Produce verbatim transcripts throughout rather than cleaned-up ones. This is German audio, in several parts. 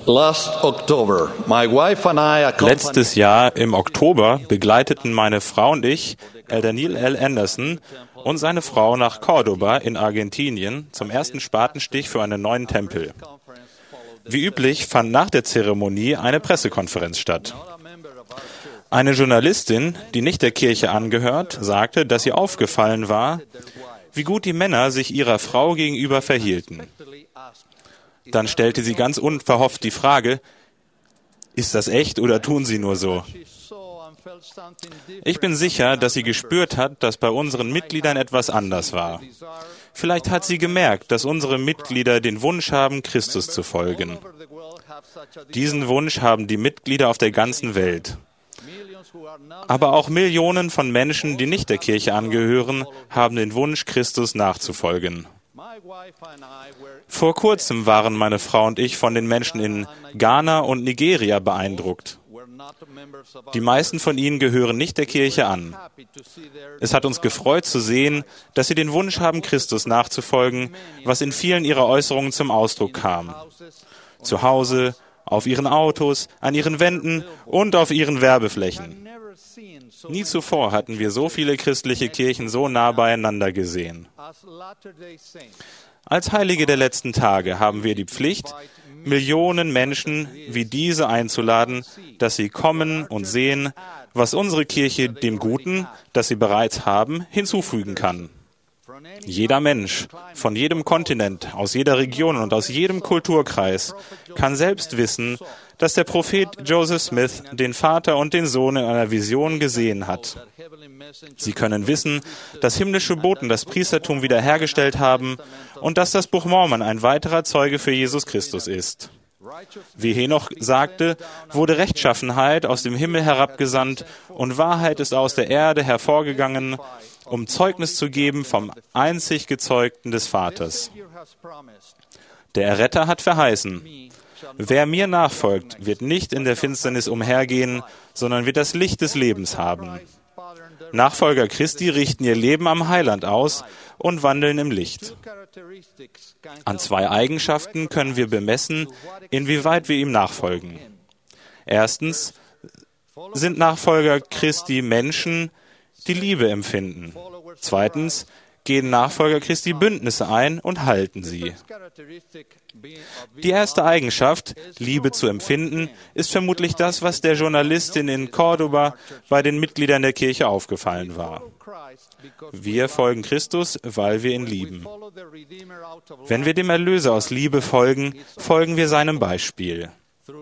Last October, my wife and I accompanied Letztes Jahr im Oktober begleiteten meine Frau und ich Elder Neil L. Anderson und seine Frau nach Cordoba in Argentinien zum ersten Spatenstich für einen neuen Tempel. Wie üblich fand nach der Zeremonie eine Pressekonferenz statt. Eine Journalistin, die nicht der Kirche angehört, sagte, dass ihr aufgefallen war, wie gut die Männer sich ihrer Frau gegenüber verhielten. Dann stellte sie ganz unverhofft die Frage, ist das echt oder tun sie nur so? Ich bin sicher, dass sie gespürt hat, dass bei unseren Mitgliedern etwas anders war. Vielleicht hat sie gemerkt, dass unsere Mitglieder den Wunsch haben, Christus zu folgen. Diesen Wunsch haben die Mitglieder auf der ganzen Welt. Aber auch Millionen von Menschen, die nicht der Kirche angehören, haben den Wunsch, Christus nachzufolgen. Vor kurzem waren meine Frau und ich von den Menschen in Ghana und Nigeria beeindruckt. Die meisten von ihnen gehören nicht der Kirche an. Es hat uns gefreut zu sehen, dass sie den Wunsch haben, Christus nachzufolgen, was in vielen ihrer Äußerungen zum Ausdruck kam. Zu Hause, auf ihren Autos, an ihren Wänden und auf ihren Werbeflächen. Nie zuvor hatten wir so viele christliche Kirchen so nah beieinander gesehen. Als Heilige der letzten Tage haben wir die Pflicht, Millionen Menschen wie diese einzuladen, dass sie kommen und sehen, was unsere Kirche dem Guten, das sie bereits haben, hinzufügen kann. Jeder Mensch, von jedem Kontinent, aus jeder Region und aus jedem Kulturkreis, kann selbst wissen, dass der Prophet Joseph Smith den Vater und den Sohn in einer Vision gesehen hat. Sie können wissen, dass himmlische Boten das Priestertum wiederhergestellt haben und dass das Buch Mormon ein weiterer Zeuge für Jesus Christus ist. Wie Henoch sagte, wurde Rechtschaffenheit aus dem Himmel herabgesandt und Wahrheit ist aus der Erde hervorgegangen, um Zeugnis zu geben vom einzig Gezeugten des Vaters. Der Erretter hat verheißen, wer mir nachfolgt, wird nicht in der Finsternis umhergehen, sondern wird das Licht des Lebens haben. Nachfolger Christi richten ihr Leben am Heiland aus und wandeln im Licht. An zwei Eigenschaften können wir bemessen, inwieweit wir ihm nachfolgen. Erstens sind Nachfolger Christi Menschen, die Liebe empfinden. Zweitens gehen Nachfolger Christi Bündnisse ein und halten sie. Die erste Eigenschaft, Liebe zu empfinden, ist vermutlich das, was der Journalistin in Cordoba bei den Mitgliedern der Kirche aufgefallen war. Wir folgen Christus, weil wir ihn lieben. Wenn wir dem Erlöser aus Liebe folgen, folgen wir seinem Beispiel.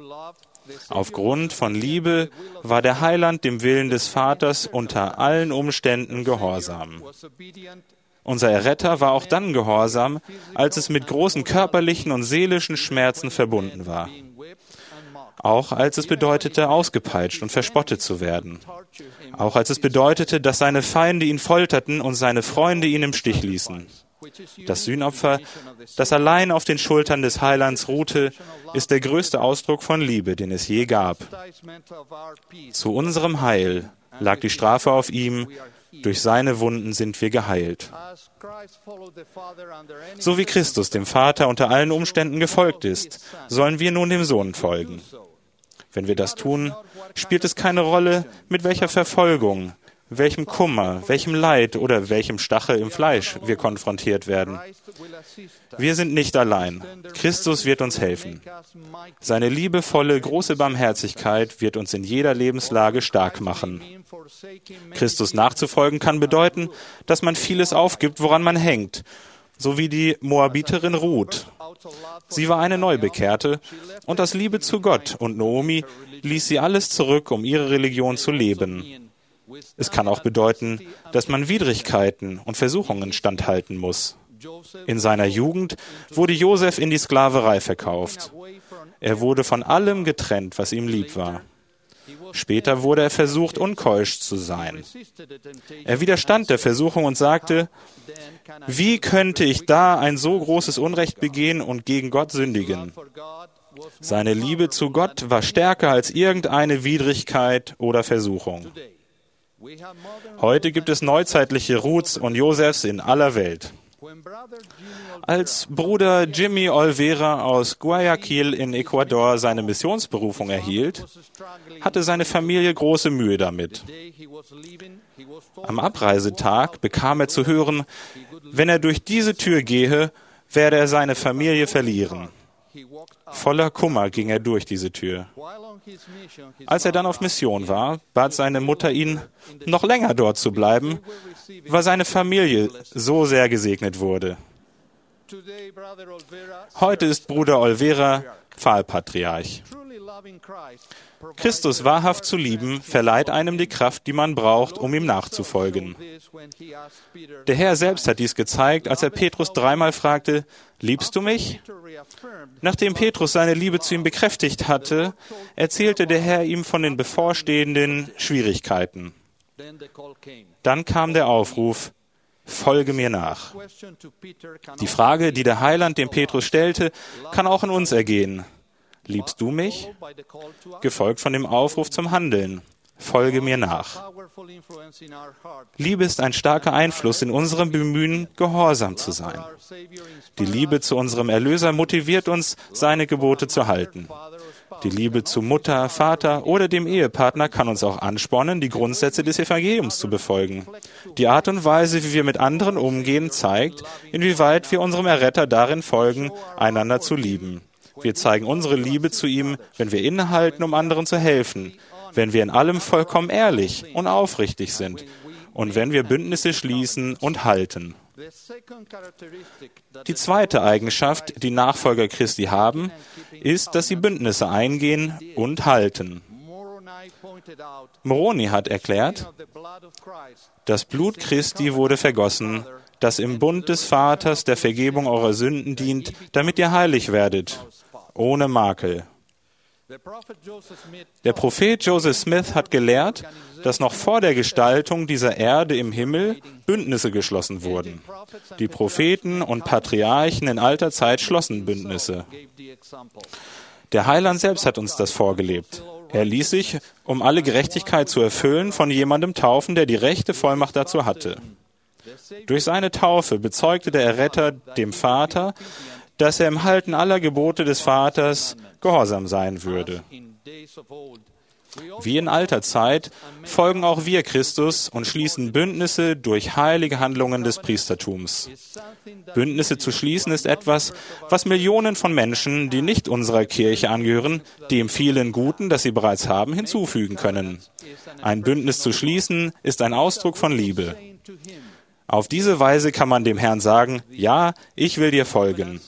Aufgrund von Liebe war der Heiland dem Willen des Vaters unter allen Umständen gehorsam. Unser Erretter war auch dann gehorsam, als es mit großen körperlichen und seelischen Schmerzen verbunden war. Auch als es bedeutete, ausgepeitscht und verspottet zu werden. Auch als es bedeutete, dass seine Feinde ihn folterten und seine Freunde ihn im Stich ließen. Das Sühnopfer, das allein auf den Schultern des Heilands ruhte, ist der größte Ausdruck von Liebe, den es je gab. Zu unserem Heil lag die Strafe auf ihm, durch seine Wunden sind wir geheilt. So wie Christus dem Vater unter allen Umständen gefolgt ist, sollen wir nun dem Sohn folgen. Wenn wir das tun, spielt es keine Rolle, mit welcher Verfolgung, welchem Kummer, welchem Leid oder welchem Stachel im Fleisch wir konfrontiert werden. Wir sind nicht allein. Christus wird uns helfen. Seine liebevolle, große Barmherzigkeit wird uns in jeder Lebenslage stark machen. Christus nachzufolgen kann bedeuten, dass man vieles aufgibt, woran man hängt, so wie die Moabiterin Ruth. Sie war eine Neubekehrte und aus Liebe zu Gott und Naomi ließ sie alles zurück, um ihre Religion zu leben. Es kann auch bedeuten, dass man Widrigkeiten und Versuchungen standhalten muss. In seiner Jugend wurde Josef in die Sklaverei verkauft. Er wurde von allem getrennt, was ihm lieb war. Später wurde er versucht, unkeusch zu sein. Er widerstand der Versuchung und sagte, wie könnte ich da ein so großes Unrecht begehen und gegen Gott sündigen? Seine Liebe zu Gott war stärker als irgendeine Widrigkeit oder Versuchung. Heute gibt es neuzeitliche Ruths und Josefs in aller Welt. Als Bruder Jimmy Olvera aus Guayaquil in Ecuador seine Missionsberufung erhielt, hatte seine Familie große Mühe damit. Am Abreisetag bekam er zu hören, wenn er durch diese Tür gehe, werde er seine Familie verlieren. Voller Kummer ging er durch diese Tür. Als er dann auf Mission war, bat seine Mutter ihn, noch länger dort zu bleiben, weil seine Familie so sehr gesegnet wurde. Heute ist Bruder Olvera Pfahlpatriarch. Christus wahrhaft zu lieben, verleiht einem die Kraft, die man braucht, um ihm nachzufolgen. Der Herr selbst hat dies gezeigt, als er Petrus dreimal fragte, »Liebst du mich?« Nachdem Petrus seine Liebe zu ihm bekräftigt hatte, erzählte der Herr ihm von den bevorstehenden Schwierigkeiten. Dann kam der Aufruf, »Folge mir nach«. Die Frage, die der Heiland dem Petrus stellte, kann auch in uns ergehen. »Liebst du mich?« Gefolgt von dem Aufruf zum Handeln. »Folge mir nach.« Liebe ist ein starker Einfluss in unserem Bemühen, gehorsam zu sein. Die Liebe zu unserem Erlöser motiviert uns, seine Gebote zu halten. Die Liebe zu Mutter, Vater oder dem Ehepartner kann uns auch anspornen, die Grundsätze des Evangeliums zu befolgen. Die Art und Weise, wie wir mit anderen umgehen, zeigt, inwieweit wir unserem Erretter darin folgen, einander zu lieben. Wir zeigen unsere Liebe zu ihm, wenn wir innehalten, um anderen zu helfen, wenn wir in allem vollkommen ehrlich und aufrichtig sind und wenn wir Bündnisse schließen und halten. Die zweite Eigenschaft, die Nachfolger Christi haben, ist, dass sie Bündnisse eingehen und halten. Moroni hat erklärt, das Blut Christi wurde vergossen, das im Bund des Vaters der Vergebung eurer Sünden dient, damit ihr heilig werdet, ohne Makel. Der Prophet Joseph Smith hat gelehrt, dass noch vor der Gestaltung dieser Erde im Himmel Bündnisse geschlossen wurden. Die Propheten und Patriarchen in alter Zeit schlossen Bündnisse. Der Heiland selbst hat uns das vorgelebt. Er ließ sich, um alle Gerechtigkeit zu erfüllen, von jemandem taufen, der die rechte Vollmacht dazu hatte. Durch seine Taufe bezeugte der Erretter dem Vater, dass er im Halten aller Gebote des Vaters gehorsam sein würde. Wie in alter Zeit folgen auch wir Christus und schließen Bündnisse durch heilige Handlungen des Priestertums. Bündnisse zu schließen ist etwas, was Millionen von Menschen, die nicht unserer Kirche angehören, dem vielen Guten, das sie bereits haben, hinzufügen können. Ein Bündnis zu schließen ist ein Ausdruck von Liebe. Auf diese Weise kann man dem Herrn sagen, ja, ich will dir folgen.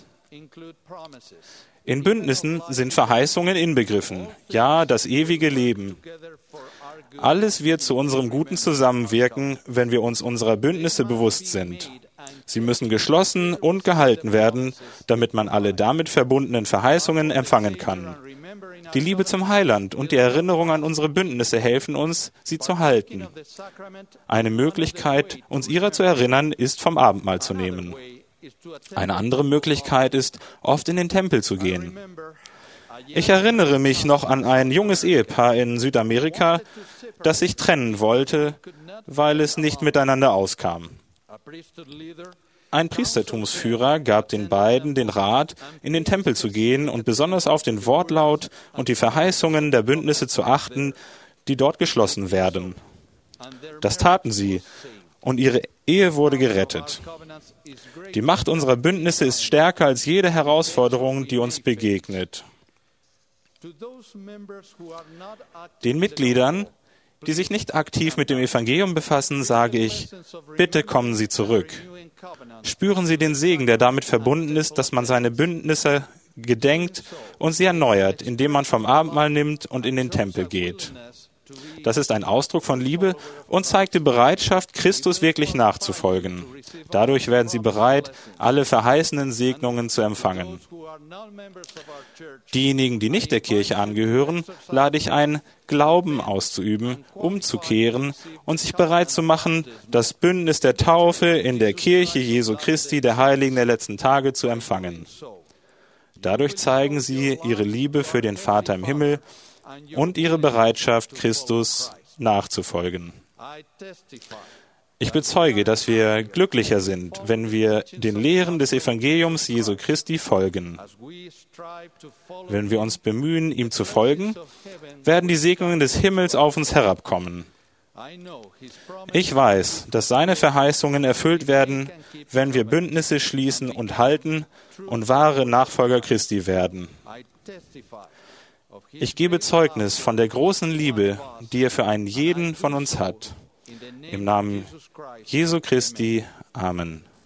In Bündnissen sind Verheißungen inbegriffen, ja, das ewige Leben. Alles wird zu unserem Guten zusammenwirken, wenn wir uns unserer Bündnisse bewusst sind. Sie müssen geschlossen und gehalten werden, damit man alle damit verbundenen Verheißungen empfangen kann. Die Liebe zum Heiland und die Erinnerung an unsere Bündnisse helfen uns, sie zu halten. Eine Möglichkeit, uns ihrer zu erinnern, ist, vom Abendmahl zu nehmen. Eine andere Möglichkeit ist, oft in den Tempel zu gehen. Ich erinnere mich noch an ein junges Ehepaar in Südamerika, das sich trennen wollte, weil es nicht miteinander auskam. Ein Priestertumsführer gab den beiden den Rat, in den Tempel zu gehen und besonders auf den Wortlaut und die Verheißungen der Bündnisse zu achten, die dort geschlossen werden. Das taten sie, und ihre Ehe wurde gerettet. Die Macht unserer Bündnisse ist stärker als jede Herausforderung, die uns begegnet. Den Mitgliedern, die sich nicht aktiv mit dem Evangelium befassen, sage ich, bitte kommen Sie zurück. Spüren Sie den Segen, der damit verbunden ist, dass man seine Bündnisse gedenkt und sie erneuert, indem man vom Abendmahl nimmt und in den Tempel geht. Das ist ein Ausdruck von Liebe und zeigt die Bereitschaft, Christus wirklich nachzufolgen. Dadurch werden sie bereit, alle verheißenen Segnungen zu empfangen. Diejenigen, die nicht der Kirche angehören, lade ich ein, Glauben auszuüben, umzukehren und sich bereit zu machen, das Bündnis der Taufe in der Kirche Jesu Christi, der Heiligen der letzten Tage, zu empfangen. Dadurch zeigen sie ihre Liebe für den Vater im Himmel und ihre Bereitschaft, Christus nachzufolgen. Ich bezeuge, dass wir glücklicher sind, wenn wir den Lehren des Evangeliums Jesu Christi folgen. Wenn wir uns bemühen, ihm zu folgen, werden die Segnungen des Himmels auf uns herabkommen. Ich weiß, dass seine Verheißungen erfüllt werden, wenn wir Bündnisse schließen und halten und wahre Nachfolger Christi werden. Ich gebe Zeugnis von der großen Liebe, die er für einen jeden von uns hat. Im Namen Jesu Christi. Amen.